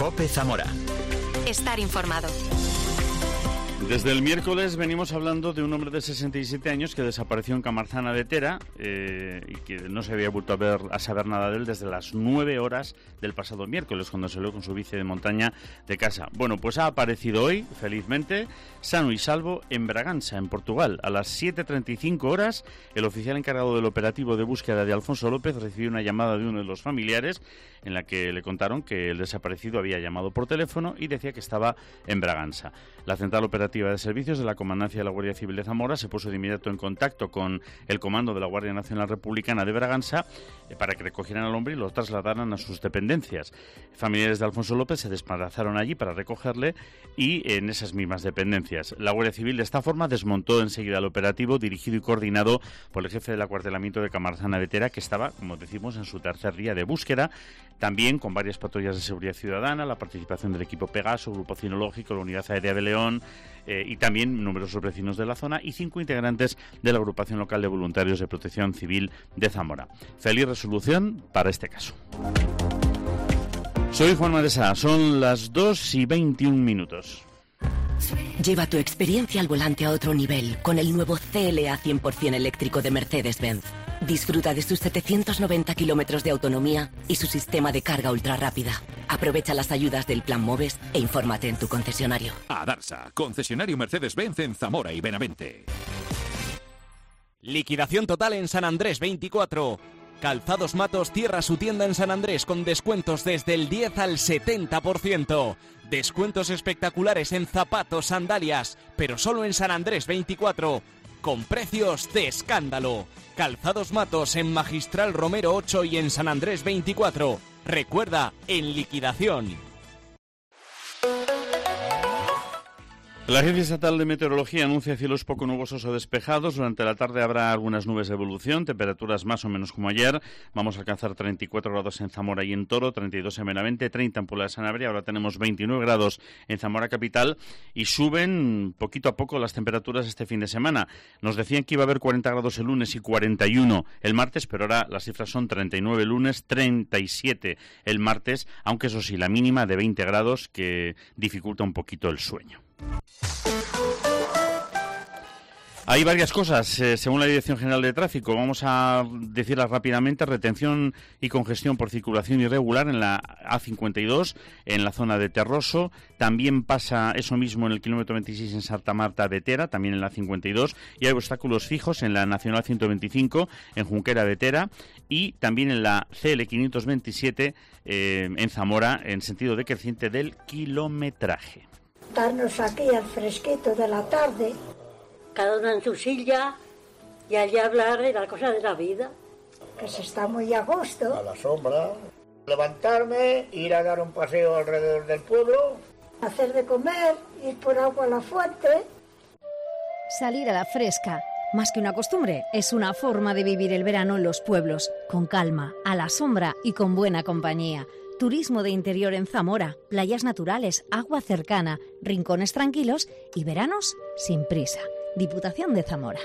COPE Zamora. Estar informado. Desde el miércoles venimos hablando de un hombre de 67 años que desapareció en Camarzana de Tera y que no se había vuelto a saber nada de él desde las 9 horas del pasado miércoles, cuando salió con su bici de montaña de casa. Bueno, pues ha aparecido hoy, felizmente, sano y salvo en Bragança, en Portugal. A las 7:35 horas, el oficial encargado del operativo de búsqueda de Alfonso López recibió una llamada de uno de los familiares en la que le contaron que el desaparecido había llamado por teléfono y decía que estaba en Bragança. La central operativa de servicios de la Comandancia de la Guardia Civil de Zamora se puso de inmediato en contacto con el comando de la Guardia Nacional Republicana de Bragança para que recogieran al hombre y lo trasladaran a sus dependencias. Familiares de Alfonso López se desplazaron allí para recogerle y en esas mismas dependencias. La Guardia Civil de esta forma desmontó enseguida el operativo dirigido y coordinado por el jefe del acuartelamiento de Camarzana de Tera, que estaba, como decimos, en su tercer día de búsqueda, también con varias patrullas de seguridad ciudadana, la participación del equipo Pegaso, Grupo Cinológico, la Unidad Aérea de León y también numerosos vecinos de la zona y 5 integrantes de la Agrupación Local de Voluntarios de Protección Civil de Zamora. Feliz resolución para este caso. Soy Juan Madesa, son las 2:21. Lleva tu experiencia al volante a otro nivel con el nuevo CLA 100% eléctrico de Mercedes-Benz. Disfruta de sus 790 kilómetros de autonomía y su sistema de carga ultra rápida. Aprovecha las ayudas del Plan MOVES e infórmate en tu concesionario. Adarsa, concesionario Mercedes-Benz en Zamora y Benavente. Liquidación total en San Andrés 24. Calzados Matos cierra su tienda en San Andrés con descuentos desde el 10 al 70%. Descuentos espectaculares en zapatos, sandalias, pero solo en San Andrés 24, con precios de escándalo. Calzados Matos en Magistral Romero 8 y en San Andrés 24. Recuerda, en liquidación. La Agencia Estatal de Meteorología anuncia cielos poco nubosos o despejados. Durante la tarde habrá algunas nubes de evolución, temperaturas más o menos como ayer. Vamos a alcanzar 34 grados en Zamora y en Toro, 32 en Benavente, 30 en Puebla de Sanabria. Ahora tenemos 29 grados en Zamora capital y suben poquito a poco las temperaturas este fin de semana. Nos decían que iba a haber 40 grados el lunes y 41 el martes, pero ahora las cifras son 39 el lunes, 37 el martes, aunque eso sí, la mínima de 20 grados que dificulta un poquito el sueño. Hay varias cosas, según la Dirección General de Tráfico. Vamos a decirlas rápidamente. Retención y congestión por circulación irregular en la A52, en la zona de Terroso. También pasa eso mismo en el kilómetro 26 en Santa Marta de Tera, también en la 52. Y hay obstáculos fijos en la Nacional 125, en Junquera de Tera. Y también en la CL 527, en Zamora, en sentido decreciente del kilometraje. Darnos aquí al fresquito de la tarde, cada uno en su silla, y allí hablar de las cosas de la vida, que se está muy a gusto. A la sombra, levantarme, ir a dar un paseo alrededor del pueblo, hacer de comer, ir por agua a la fuente. Salir a la fresca, más que una costumbre, es una forma de vivir el verano en los pueblos, con calma, a la sombra y con buena compañía. Turismo de interior en Zamora, playas naturales, agua cercana, rincones tranquilos y veranos sin prisa. Diputación de Zamora.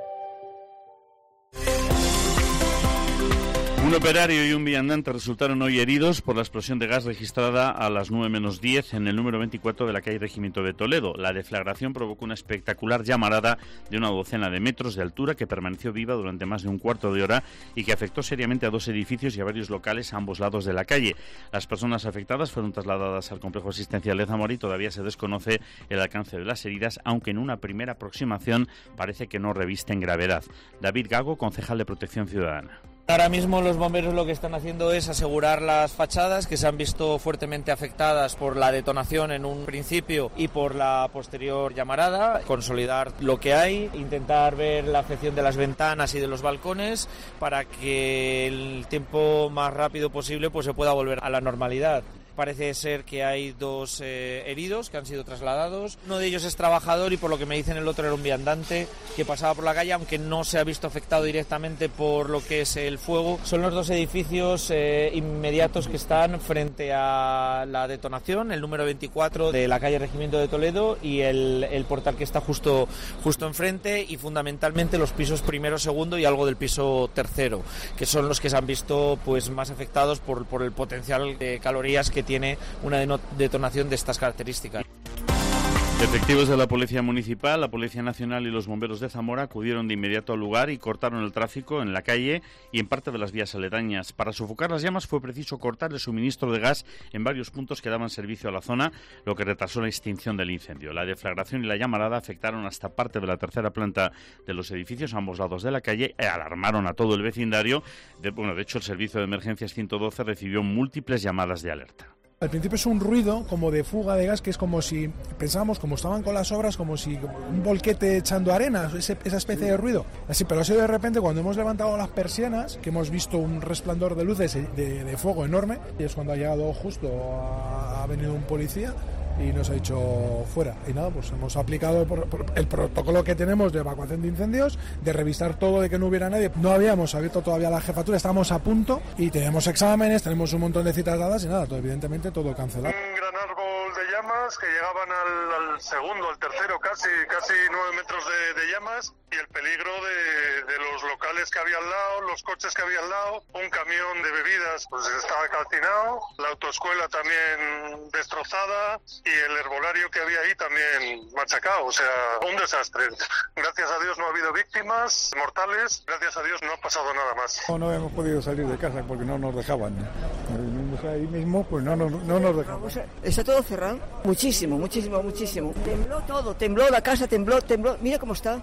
Un operario y un viandante resultaron hoy heridos por la explosión de gas registrada a las 9:10 en el número 24 de la calle Regimiento de Toledo. La deflagración provocó una espectacular llamarada de una docena de metros de altura que permaneció viva durante más de un cuarto de hora y que afectó seriamente a 2 edificios y a varios locales a ambos lados de la calle. Las personas afectadas fueron trasladadas al complejo asistencial de Zamora y todavía se desconoce el alcance de las heridas, aunque en una primera aproximación parece que no revisten gravedad. David Gago, concejal de Protección Ciudadana. Ahora mismo los bomberos lo que están haciendo es asegurar las fachadas que se han visto fuertemente afectadas por la detonación en un principio y por la posterior llamarada, consolidar lo que hay, intentar ver la afección de las ventanas y de los balcones para que el tiempo más rápido posible pues se pueda volver a la normalidad. Parece ser que hay 2 heridos que han sido trasladados. Uno de ellos es trabajador y por lo que me dicen el otro era un viandante que pasaba por la calle, aunque no se ha visto afectado directamente por lo que es el fuego. Son los 2 edificios inmediatos que están frente a la detonación, el número 24 de la calle Regimiento de Toledo y el portal que está justo enfrente, y fundamentalmente los pisos primero, segundo y algo del piso tercero, que son los que se han visto pues más afectados por el potencial de calorías que tiene una detonación de estas características. Efectivos de la Policía Municipal, la Policía Nacional y los bomberos de Zamora acudieron de inmediato al lugar y cortaron el tráfico en la calle y en parte de las vías aledañas. Para sofocar las llamas fue preciso cortar el suministro de gas en varios puntos que daban servicio a la zona, lo que retrasó la extinción del incendio. La deflagración y la llamarada afectaron hasta parte de la tercera planta de los edificios a ambos lados de la calle y alarmaron a todo el vecindario. De hecho, el servicio de emergencias 112 recibió múltiples llamadas de alerta. Al principio es un ruido como de fuga de gas, que es como si, pensábamos, como estaban con las obras, como si un volquete echando arena, esa especie de ruido. Así, pero ha sido de repente cuando hemos levantado las persianas, que hemos visto un resplandor de luces de fuego enorme, y es cuando ha llegado justo, ha venido un policía y nos ha dicho fuera. Y nada, pues hemos aplicado el protocolo que tenemos de evacuación de incendios, de revisar todo, de que no hubiera nadie. No habíamos abierto todavía la jefatura, estábamos a punto y tenemos exámenes, tenemos un montón de citas dadas y nada, evidentemente todo cancelado. Un gran árbol de llamas que llegaban al segundo, al tercero, casi 9 metros de llamas, y el peligro de los locales que había al lado, los coches que había al lado, un camión de bebidas pues estaba calcinado, la autoescuela también destrozada y el herbolario que había ahí también machacado, o sea, un desastre. Gracias a Dios no ha habido víctimas mortales, gracias a Dios no ha pasado nada más. No hemos podido salir de casa porque no nos dejaban. Ahí mismo pues no nos dejaban. O sea, está todo cerrado, muchísimo. Tembló todo, tembló la casa, tembló, mira cómo está.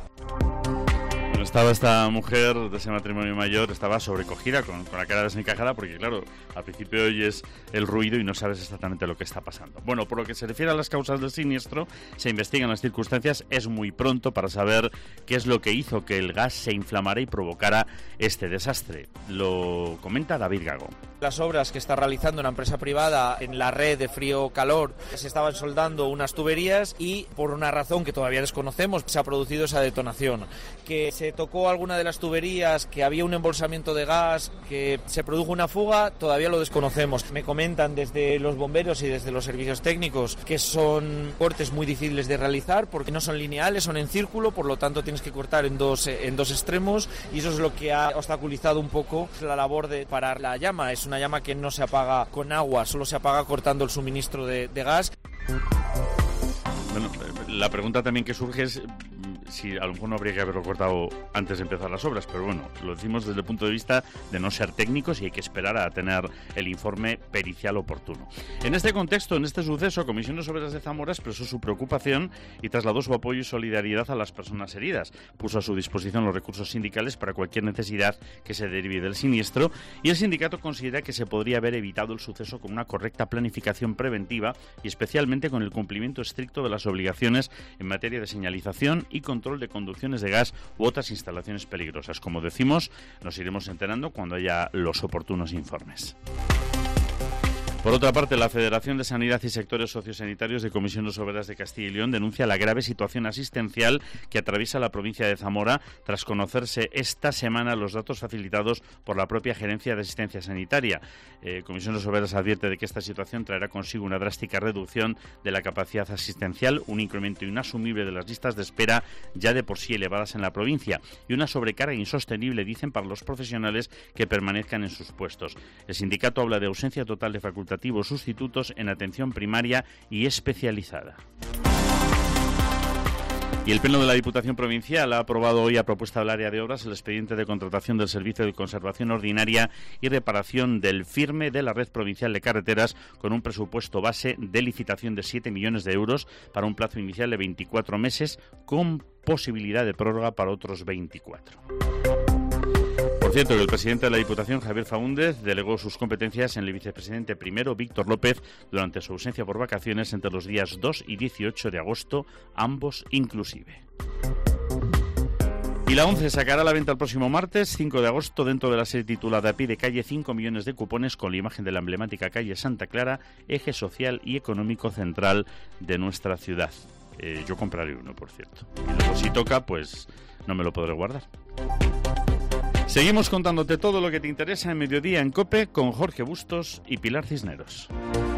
Estaba esta mujer de ese matrimonio mayor, estaba sobrecogida con la cara desencajada porque, claro, al principio oyes el ruido y no sabes exactamente lo que está pasando. Bueno, por lo que se refiere a las causas del siniestro, se investigan las circunstancias, es muy pronto para saber qué es lo que hizo que el gas se inflamara y provocara este desastre. Lo comenta David Gago. Las obras que está realizando una empresa privada en la red de frío-calor, se estaban soldando unas tuberías y por una razón que todavía desconocemos se ha producido esa detonación. Que se tocó alguna de las tuberías, que había un embolsamiento de gas, que se produjo una fuga, todavía lo desconocemos. Me comentan desde los bomberos y desde los servicios técnicos que son cortes muy difíciles de realizar porque no son lineales, son en círculo, por lo tanto tienes que cortar en dos extremos y eso es lo que ha obstaculizado un poco la labor de parar la llama. Es una llama que no se apaga con agua, solo se apaga cortando el suministro de gas. Bueno, la pregunta también que surge es si a lo mejor no habría que haberlo cortado antes de empezar las obras, pero bueno, lo decimos desde el punto de vista de no ser técnicos y hay que esperar a tener el informe pericial oportuno. En este contexto, en este suceso, Comisiones Obreras de Zamora expresó su preocupación y trasladó su apoyo y solidaridad a las personas heridas. Puso a su disposición los recursos sindicales para cualquier necesidad que se derive del siniestro y el sindicato considera que se podría haber evitado el suceso con una correcta planificación preventiva y especialmente con el cumplimiento estricto de las obligaciones en materia de señalización y control de conducciones de gas u otras instalaciones peligrosas. Como decimos, nos iremos enterando cuando haya los oportunos informes. Por otra parte, la Federación de Sanidad y Sectores Sociosanitarios de Comisiones Obreras de Castilla y León denuncia la grave situación asistencial que atraviesa la provincia de Zamora tras conocerse esta semana los datos facilitados por la propia Gerencia de Asistencia Sanitaria. Comisiones Obreras advierte de que esta situación traerá consigo una drástica reducción de la capacidad asistencial, un incremento inasumible de las listas de espera ya de por sí elevadas en la provincia y una sobrecarga insostenible, dicen, para los profesionales que permanezcan en sus puestos. El sindicato habla de ausencia total de facultativos sustitutos en atención primaria y especializada. Y el Pleno de la Diputación Provincial ha aprobado hoy, a propuesta del área de obras, el expediente de contratación del Servicio de Conservación Ordinaria y Reparación del Firme de la Red Provincial de Carreteras con un presupuesto base de licitación de 7 millones de euros para un plazo inicial de 24 meses con posibilidad de prórroga para otros 24. Por cierto, que el presidente de la Diputación, Javier Faúndez, delegó sus competencias en el vicepresidente primero, Víctor López, durante su ausencia por vacaciones entre los días 2 y 18 de agosto, ambos inclusive. Y la ONCE sacará a la venta el próximo martes, 5 de agosto, dentro de la serie titulada Pie de Calle, 5 millones de cupones con la imagen de la emblemática calle Santa Clara, eje social y económico central de nuestra ciudad. Yo compraré uno, por cierto. Y luego, si toca, pues no me lo podré guardar. Seguimos contándote todo lo que te interesa en Mediodía en COPE con Jorge Bustos y Pilar Cisneros.